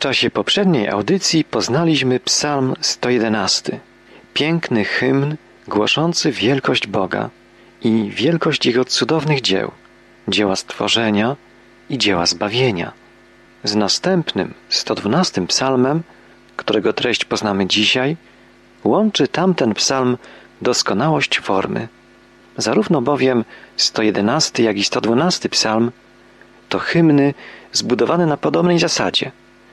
czasie poprzedniej audycji poznaliśmy Psalm 111. Piękny hymn głoszący wielkość Boga i wielkość Jego cudownych dzieł, dzieła stworzenia i dzieła zbawienia. Z następnym, 112 psalmem, którego treść poznamy dzisiaj, łączy tamten psalm doskonałość formy. Zarówno bowiem 111 jak i 112 psalm to hymny zbudowane na podobnej zasadzie.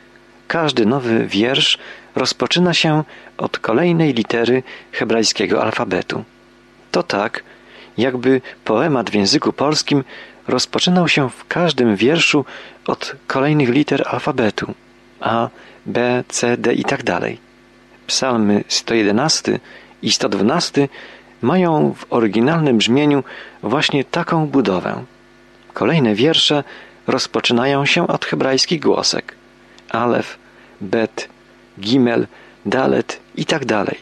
Każdy nowy wiersz rozpoczyna się od kolejnej litery hebrajskiego alfabetu. To tak, jakby poemat w języku polskim rozpoczynał się w każdym wierszu od kolejnych liter alfabetu A, B, C, D i tak dalej. Psalmy 111 i 112 mają w oryginalnym brzmieniu właśnie taką budowę. Kolejne wiersze rozpoczynają się od hebrajskich głosek Alef, Bet, Gimel, Dalet i tak dalej.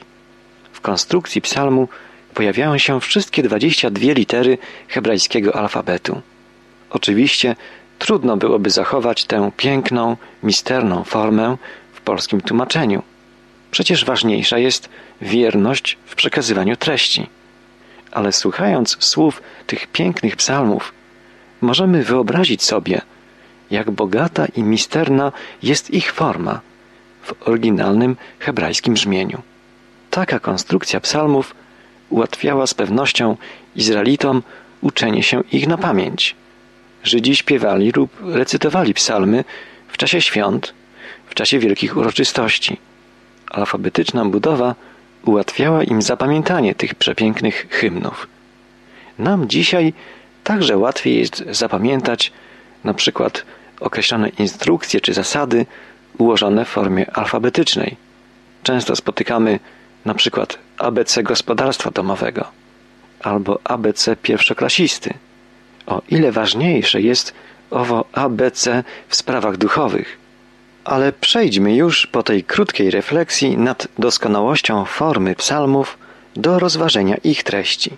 W konstrukcji psalmu pojawiają się wszystkie 22 litery hebrajskiego alfabetu. Oczywiście trudno byłoby zachować tę piękną, misterną formę w polskim tłumaczeniu. Przecież ważniejsza jest wierność w przekazywaniu treści. Ale słuchając słów tych pięknych psalmów, możemy wyobrazić sobie, jak bogata i misterna jest ich forma w oryginalnym hebrajskim brzmieniu. Taka konstrukcja psalmów ułatwiała z pewnością Izraelitom uczenie się ich na pamięć. Żydzi śpiewali lub recytowali psalmy w czasie świąt, w czasie wielkich uroczystości. Alfabetyczna budowa ułatwiała im zapamiętanie tych przepięknych hymnów. Nam dzisiaj także łatwiej jest zapamiętać na przykład określone instrukcje czy zasady ułożone w formie alfabetycznej. Często spotykamy na przykład ABC gospodarstwa domowego albo ABC pierwszoklasisty. O ile ważniejsze jest owo ABC w sprawach duchowych. Ale przejdźmy już po tej krótkiej refleksji nad doskonałością formy psalmów do rozważenia ich treści.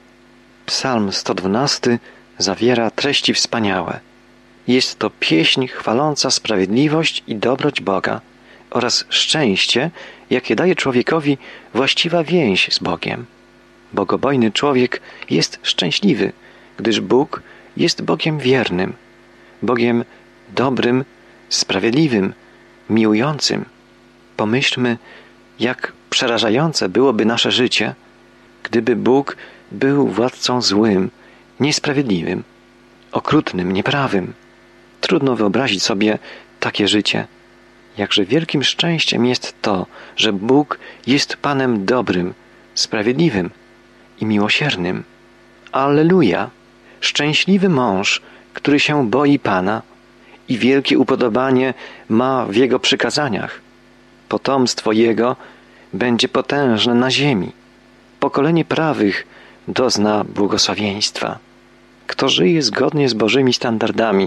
Psalm 112 zawiera treści wspaniałe. Jest to pieśń chwaląca sprawiedliwość i dobroć Boga oraz szczęście, jakie daje człowiekowi właściwa więź z Bogiem. Bogobojny człowiek jest szczęśliwy, gdyż Bóg jest Bogiem wiernym, Bogiem dobrym, sprawiedliwym, miłującym. Pomyślmy, jak przerażające byłoby nasze życie, gdyby Bóg był władcą złym, niesprawiedliwym, okrutnym, nieprawym. Trudno wyobrazić sobie takie życie. Jakże wielkim szczęściem jest to, że Bóg jest Panem dobrym, sprawiedliwym i miłosiernym. Alleluja! Szczęśliwy mąż, który się boi Pana i wielkie upodobanie ma w Jego przykazaniach. Potomstwo Jego będzie potężne na ziemi. Pokolenie prawych dozna błogosławieństwa. Kto żyje zgodnie z Bożymi standardami,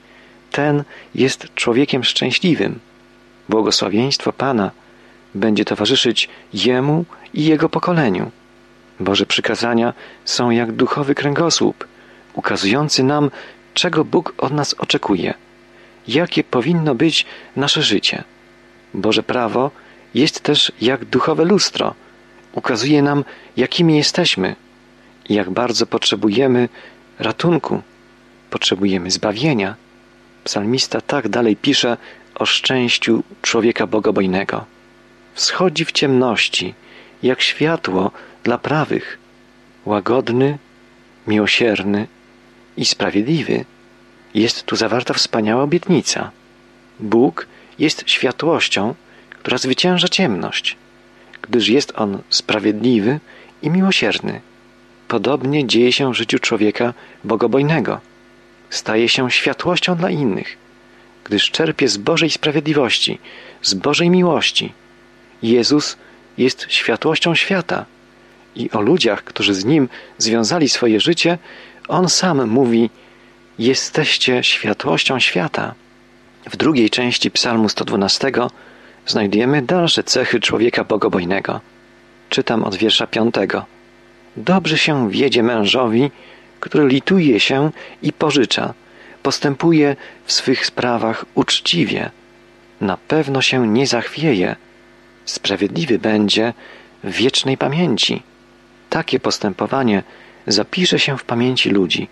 ten jest człowiekiem szczęśliwym. Błogosławieństwo Pana będzie towarzyszyć jemu i jego pokoleniu. Boże przykazania są jak duchowy kręgosłup, ukazujący nam, czego Bóg od nas oczekuje, jakie powinno być nasze życie. Boże prawo jest też jak duchowe lustro, ukazuje nam, jakimi jesteśmy i jak bardzo potrzebujemy ratunku, potrzebujemy zbawienia. Psalmista tak dalej pisze o szczęściu człowieka bogobojnego. Wschodzi w ciemności, jak światło dla prawych, łagodny, miłosierny i sprawiedliwy. Jest tu zawarta wspaniała obietnica. Bóg jest światłością, która zwycięża ciemność, gdyż jest On sprawiedliwy i miłosierny. Podobnie dzieje się w życiu człowieka bogobojnego. Staje się światłością dla innych, gdyż czerpie z Bożej sprawiedliwości, z Bożej miłości. Jezus jest światłością świata i o ludziach, którzy z Nim związali swoje życie, On sam mówi: jesteście światłością świata. W drugiej części Psalmu 112 znajdujemy dalsze cechy człowieka bogobojnego. Czytam od wiersza 5. Dobrze się wiedzie mężowi, który lituje się i pożycza, postępuje w swych sprawach uczciwie. na pewno się nie zachwieje. Sprawiedliwy będzie w wiecznej pamięci. Takie postępowanie zapisze się w pamięci ludzi.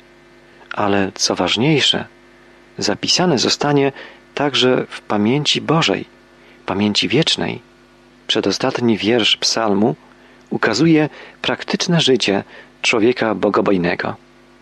Ale co ważniejsze, zapisane zostanie także w pamięci Bożej, pamięci wiecznej. Przedostatni wiersz psalmu ukazuje praktyczne życie człowieka bogobojnego.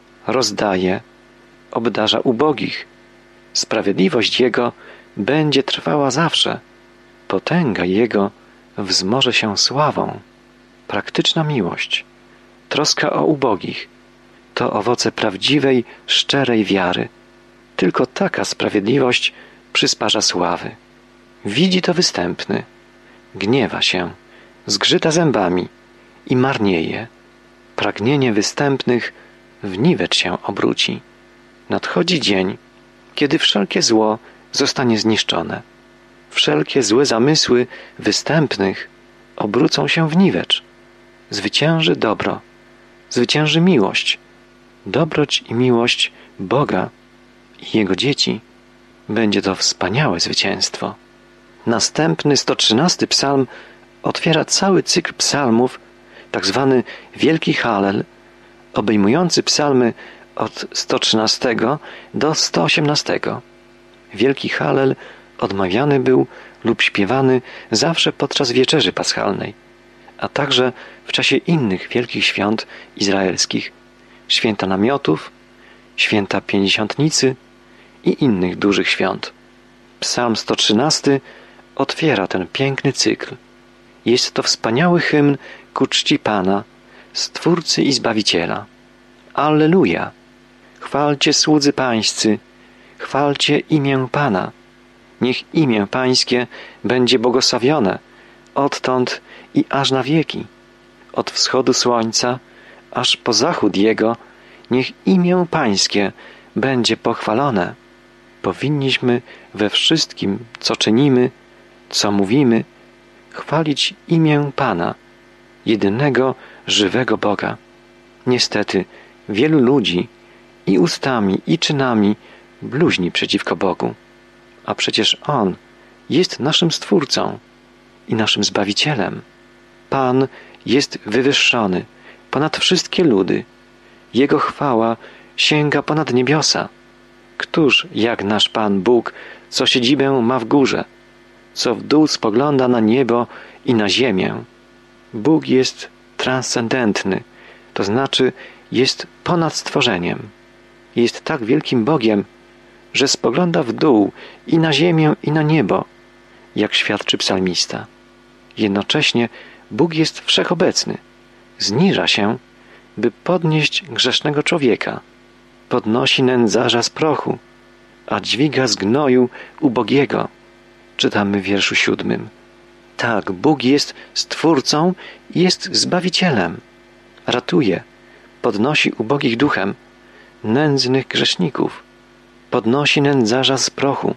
Rozdaje, obdarza ubogich. Sprawiedliwość Jego będzie trwała zawsze. Potęga Jego wzmoże się sławą. Praktyczna miłość, troska o ubogich to owoce prawdziwej, szczerej wiary. Tylko taka sprawiedliwość przysparza sławy. Widzi to występny, gniewa się, zgrzyta zębami i marnieje. Pragnienie występnych w niwecz się obróci. Nadchodzi dzień, kiedy wszelkie zło zostanie zniszczone. Wszelkie złe zamysły występnych obrócą się w niwecz. Zwycięży dobro, zwycięży miłość. Dobroć i miłość Boga i Jego dzieci. Będzie to wspaniałe zwycięstwo. Następny 113 psalm otwiera cały cykl psalmów, tak zwany Wielki Hallel, obejmujący psalmy od 113 do 118. Wielki Hallel odmawiany był lub śpiewany zawsze podczas wieczerzy paschalnej, a także w czasie innych wielkich świąt izraelskich, święta namiotów, święta pięćdziesiątnicy i innych dużych świąt. Psalm 113 otwiera ten piękny cykl. Jest to wspaniały hymn ku czci Pana, Stwórcy i Zbawiciela. Alleluja! Chwalcie słudzy Pańscy, chwalcie imię Pana. Niech imię Pańskie będzie błogosławione odtąd i aż na wieki. Od wschodu słońca aż po zachód jego, niech imię Pańskie będzie pochwalone. Powinniśmy we wszystkim, co czynimy, co mówimy, chwalić imię Pana, jedynego, żywego Boga. Niestety, wielu ludzi i ustami, i czynami bluźni przeciwko Bogu. A przecież On jest naszym Stwórcą i naszym Zbawicielem. Pan jest wywyższony ponad wszystkie ludy. Jego chwała sięga ponad niebiosa. Któż jak nasz Pan Bóg, co siedzibę ma w górze, co w dół spogląda na niebo i na ziemię? Bóg jest transcendentny, to znaczy jest ponad stworzeniem. Jest tak wielkim Bogiem, że spogląda w dół i na ziemię, i na niebo, jak świadczy psalmista. Jednocześnie Bóg jest wszechobecny. Zniża się, by podnieść grzesznego człowieka. Podnosi nędzarza z prochu, a dźwiga z gnoju ubogiego. Czytamy w wierszu 7. Tak, Bóg jest Stwórcą i jest Zbawicielem. Ratuje, podnosi ubogich duchem, nędznych grzeszników. Podnosi nędzarza z prochu,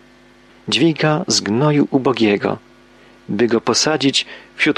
dźwiga z gnoju ubogiego, by go posadzić wśród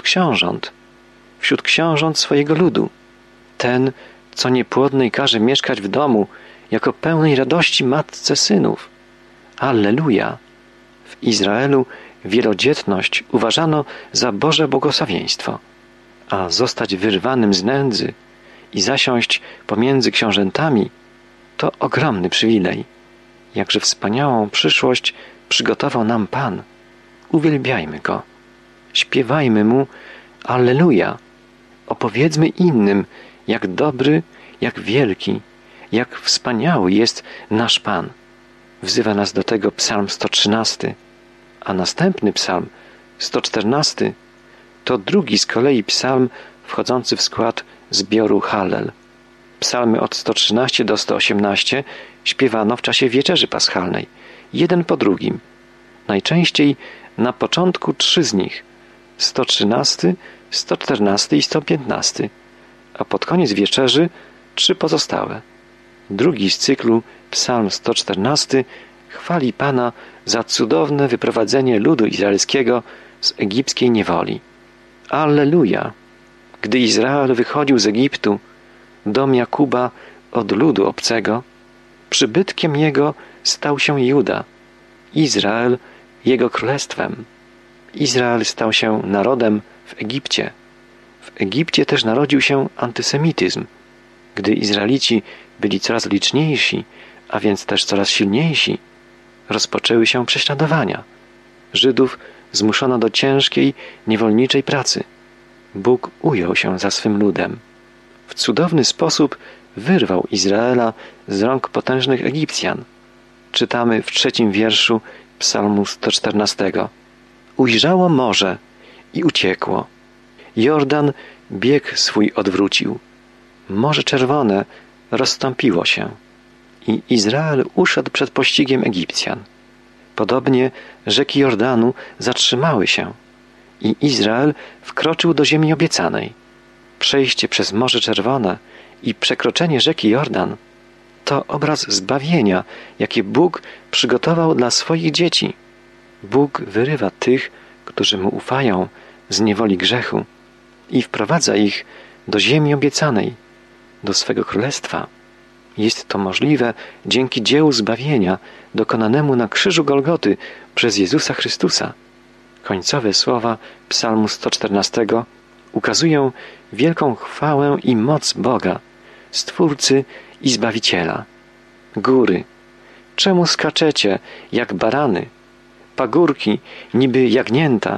książąt swojego ludu. Ten, co niepłodnej każe mieszkać w domu, jako pełnej radości matce synów. Alleluja! W Izraelu wielodzietność uważano za Boże błogosławieństwo, a zostać wyrwanym z nędzy i zasiąść pomiędzy książętami to ogromny przywilej. Jakże wspaniałą przyszłość przygotował nam Pan. Uwielbiajmy Go. Śpiewajmy Mu Alleluja. Opowiedzmy innym, jak dobry, jak wielki, jak wspaniały jest nasz Pan. Wzywa nas do tego psalm 113, a następny psalm 114 to drugi z kolei psalm wchodzący w skład zbioru Hallel. Psalmy od 113 do 118 śpiewano w czasie wieczerzy paschalnej, jeden po drugim. Najczęściej na początku 3 z nich, 113, 114 i 115, a pod koniec wieczerzy 3 pozostałe. Drugi z cyklu, psalm 114, chwali Pana za cudowne wyprowadzenie ludu izraelskiego z egipskiej niewoli. Alleluja! Gdy Izrael wychodził z Egiptu, dom Jakuba od ludu obcego, przybytkiem jego stał się Juda. Izrael Jego królestwem. Izrael stał się narodem w Egipcie. W Egipcie też narodził się antysemityzm. Gdy Izraelici byli coraz liczniejsi, a więc też coraz silniejsi, rozpoczęły się prześladowania. Żydów zmuszono do ciężkiej, niewolniczej pracy. Bóg ujął się za swym ludem. W cudowny sposób wyrwał Izraela z rąk potężnych Egipcjan. Czytamy w 3 wierszu Psalmu 114. Ujrzało morze i uciekło. Jordan bieg swój odwrócił. Morze Czerwone rozstąpiło się i Izrael uszedł przed pościgiem Egipcjan. Podobnie rzeki Jordanu zatrzymały się i Izrael wkroczył do ziemi obiecanej. Przejście przez Morze Czerwone i przekroczenie rzeki Jordan to obraz zbawienia, jakie Bóg przygotował dla swoich dzieci. Bóg wyrywa tych, którzy Mu ufają, z niewoli grzechu i wprowadza ich do ziemi obiecanej, do swego królestwa. Jest to możliwe dzięki dziełu zbawienia dokonanemu na krzyżu Golgoty przez Jezusa Chrystusa. Końcowe słowa Psalmu 114 ukazują wielką chwałę i moc Boga, Stwórcy i Zbawiciela. Góry, czemu skaczecie jak barany? Pagórki, niby jagnięta.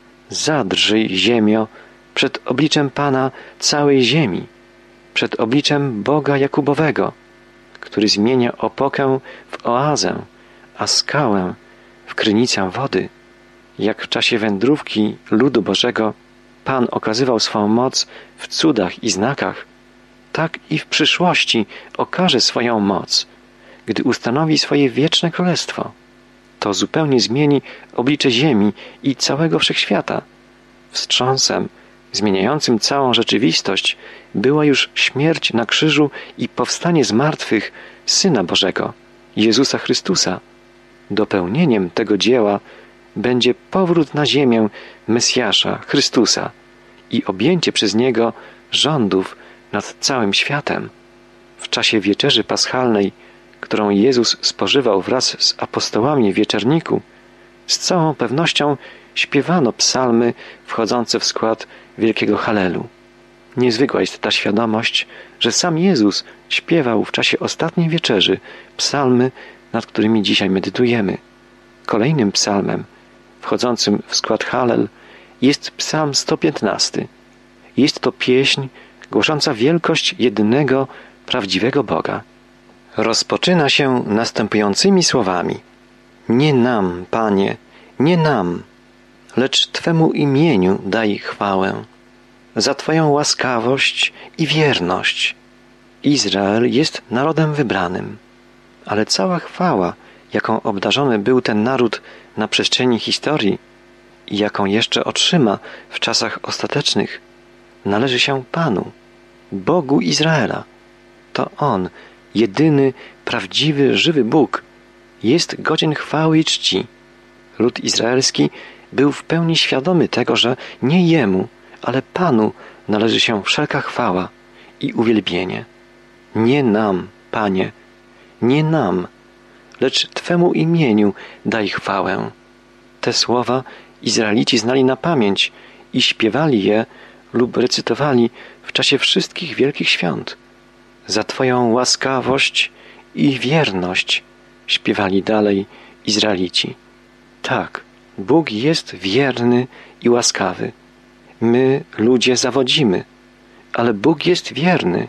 Zadrżyj, ziemio, przed obliczem Pana całej ziemi, przed obliczem Boga Jakubowego, który zmienia opokę w oazę, a skałę w krynicę wody. Jak w czasie wędrówki ludu Bożego Pan okazywał swą moc w cudach i znakach, tak i w przyszłości okaże swoją moc, gdy ustanowi swoje wieczne królestwo. To zupełnie zmieni oblicze ziemi i całego wszechświata. Wstrząsem zmieniającym całą rzeczywistość była już śmierć na krzyżu i powstanie z martwych Syna Bożego, Jezusa Chrystusa. Dopełnieniem tego dzieła będzie powrót na ziemię Mesjasza, Chrystusa i objęcie przez Niego rządów nad całym światem. W czasie wieczerzy paschalnej, którą Jezus spożywał wraz z apostołami w wieczerniku, z całą pewnością śpiewano psalmy wchodzące w skład wielkiego Hallelu. Niezwykła jest ta świadomość, że sam Jezus śpiewał w czasie ostatniej wieczerzy psalmy, nad którymi dzisiaj medytujemy. Kolejnym psalmem wchodzącym w skład Hallel jest psalm 115. Jest to pieśń głosząca wielkość jedynego, prawdziwego Boga. Rozpoczyna się następującymi słowami: Nie nam, Panie, nie nam, lecz Twemu imieniu daj chwałę, za Twoją łaskawość i wierność. Izrael jest narodem wybranym, ale cała chwała, jaką obdarzony był ten naród na przestrzeni historii i jaką jeszcze otrzyma w czasach ostatecznych, należy się Panu, Bogu Izraela. To On, jedyny, prawdziwy, żywy Bóg, jest godzien chwały i czci. Lud izraelski był w pełni świadomy tego, że nie Jemu, ale Panu należy się wszelka chwała i uwielbienie. Nie nam, Panie, nie nam, lecz Twemu imieniu daj chwałę. Te słowa Izraelici znali na pamięć i śpiewali je lub recytowali w czasie wszystkich wielkich świąt. Za Twoją łaskawość i wierność śpiewali dalej Izraelici. Tak, Bóg jest wierny i łaskawy. My, ludzie, zawodzimy, ale Bóg jest wierny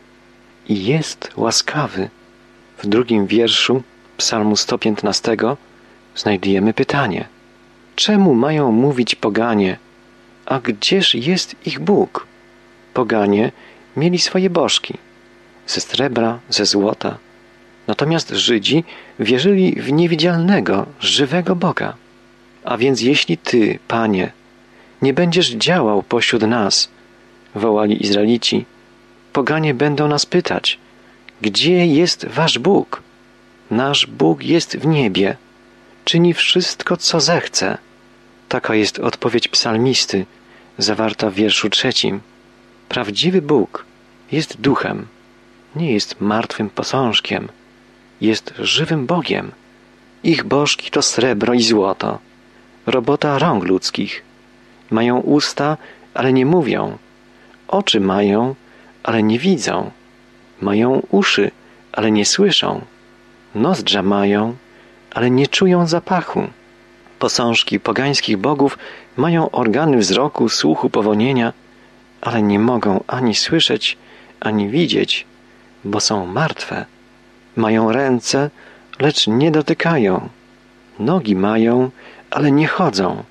i jest łaskawy. W 2 wierszu Psalmu 115 znajdujemy pytanie: czemu mają mówić poganie, a gdzież jest ich Bóg? Poganie mieli swoje bożki, ze srebra, ze złota, natomiast Żydzi wierzyli w niewidzialnego, żywego Boga. A więc jeśli Ty, Panie, nie będziesz działał pośród nas, wołali Izraelici, poganie będą nas pytać: gdzie jest Wasz Bóg? Nasz Bóg jest w niebie, czyni wszystko, co zechce. Taka jest odpowiedź psalmisty, zawarta w wierszu 3. Prawdziwy Bóg jest duchem, nie jest martwym posążkiem, jest żywym Bogiem. Ich bożki to srebro i złoto, robota rąk ludzkich. Mają usta, ale nie mówią. Oczy mają, ale nie widzą. Mają uszy, ale nie słyszą. Nozdrza mają, ale nie czują zapachu. Posążki pogańskich bogów mają organy wzroku, słuchu, powonienia, ale nie mogą ani słyszeć, ani widzieć, bo są martwe. Mają ręce, lecz nie dotykają. Nogi mają, ale nie chodzą.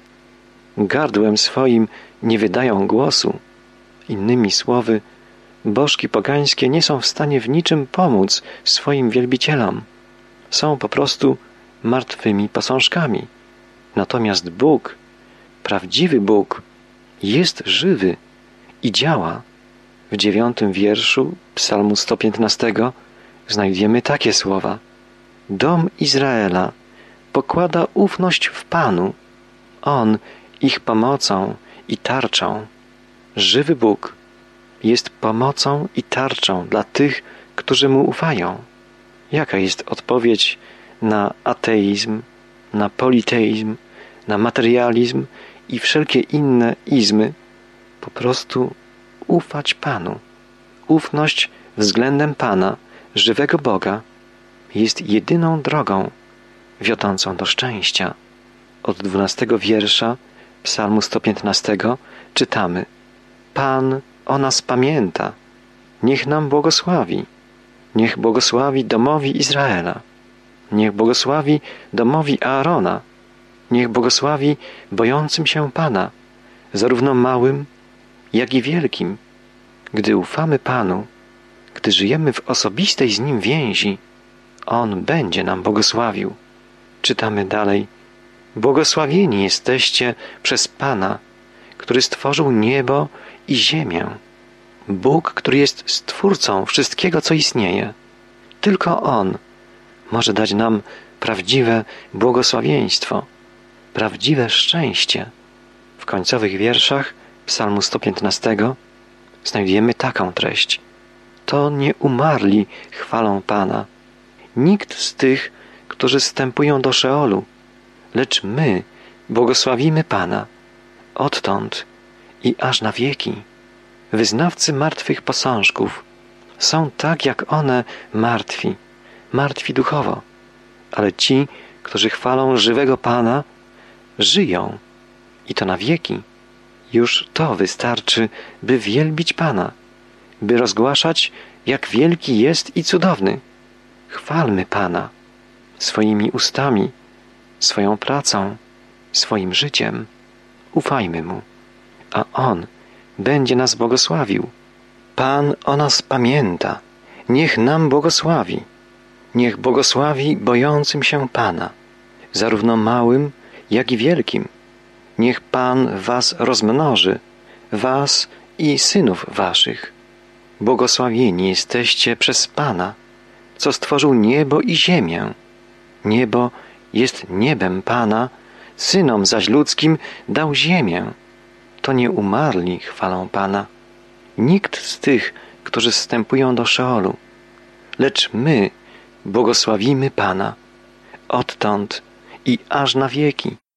Gardłem swoim nie wydają głosu. Innymi słowy, bożki pogańskie nie są w stanie w niczym pomóc swoim wielbicielom. Są po prostu martwymi posążkami. Natomiast Bóg, prawdziwy Bóg, jest żywy i działa. W 9 wierszu Psalmu 115 znajdziemy takie słowa. Dom Izraela pokłada ufność w Panu. On ich pomocą i tarczą. Żywy Bóg jest pomocą i tarczą dla tych, którzy Mu ufają. Jaka jest odpowiedź na ateizm, na politeizm, na materializm i wszelkie inne izmy? Po prostu ufać Panu. Ufność względem Pana, żywego Boga, jest jedyną drogą wiodącą do szczęścia. Od 12 wiersza Psalmu 115 czytamy: Pan o nas pamięta, niech nam błogosławi. Niech błogosławi domowi Izraela. Niech błogosławi domowi Aarona. Niech błogosławi bojącym się Pana, zarówno małym, jak i wielkim. Gdy ufamy Panu, gdy żyjemy w osobistej z Nim więzi, On będzie nam błogosławił. Czytamy dalej. Błogosławieni jesteście przez Pana, który stworzył niebo i ziemię. Bóg, który jest Stwórcą wszystkiego, co istnieje. Tylko On może dać nam prawdziwe błogosławieństwo, prawdziwe szczęście. W końcowych wierszach Psalmu 115 znajdujemy taką treść. To nie umarli chwalą Pana. Nikt z tych, którzy zstępują do Szeolu, lecz my błogosławimy Pana odtąd i aż na wieki. Wyznawcy martwych posążków są tak jak one martwi duchowo, ale ci, którzy chwalą żywego Pana, żyją i to na wieki. Już to wystarczy, by wielbić Pana, by rozgłaszać, jak wielki jest i cudowny. Chwalmy Pana swoimi ustami, swoją pracą, swoim życiem. Ufajmy Mu, a On będzie nas błogosławił. Pan o nas pamięta, niech nam błogosławi. Niech błogosławi bojącym się Pana, zarówno małym, jak i wielkim. Niech Pan was rozmnoży, was i synów waszych. Błogosławieni jesteście przez Pana, co stworzył niebo i ziemię. Niebo jest niebem Pana, synom zaś ludzkim dał ziemię. To nie umarli chwalą Pana. Nikt z tych, którzy zstępują do Szeolu, lecz my błogosławimy Pana odtąd i aż na wieki.